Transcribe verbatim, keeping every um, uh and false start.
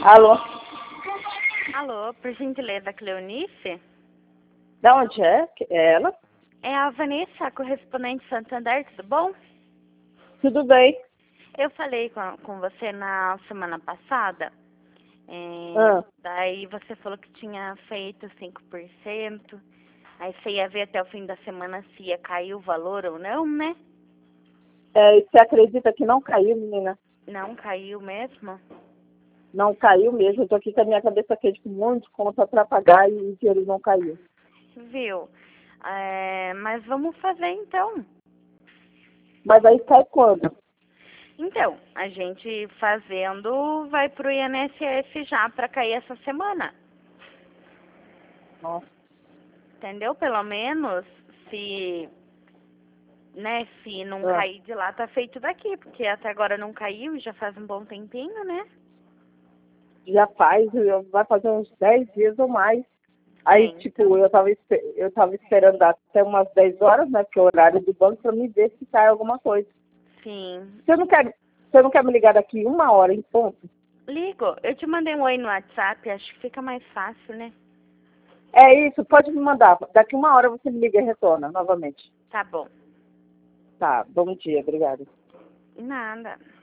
Alô? Alô, por gentileza, Cleonice? Da onde é? É ela? É a Vanessa, a correspondente Santander, tudo bom? Tudo bem. Eu falei com, com você na semana passada, é, Ah, daí você falou que tinha feito cinco por cento, aí você ia ver até o fim da semana se ia cair o valor ou não, né? é, e você acredita que não caiu, menina? Não caiu mesmo? Não caiu mesmo. Eu tô aqui com a minha cabeça quente com um monte de conta para pagar e o dinheiro não caiu. Viu? É, mas vamos fazer então. Mas aí cai quando? Então, a gente fazendo vai pro I N S S já para cair essa semana. Nossa. Entendeu? Pelo menos se, né, se não Ah, cair de lá, tá feito daqui, porque até agora não caiu e já faz um bom tempinho, né? já faz, eu- vai fazer uns dez dias ou mais. É, Aí, tipo, então, eu tava, espe- eu tava esperando dar até umas dez horas, né? Porque é o horário do banco, pra me ver se cai alguma coisa. sim. Você não quer, você não quer me ligar daqui uma hora em ponto? Ligo, eu te mandei um oi no WhatsApp, acho que fica mais fácil, né? É isso, pode me mandar. Daqui uma hora você me liga e retorna novamente. Tá bom. Tá, bom dia, obrigada. Nada.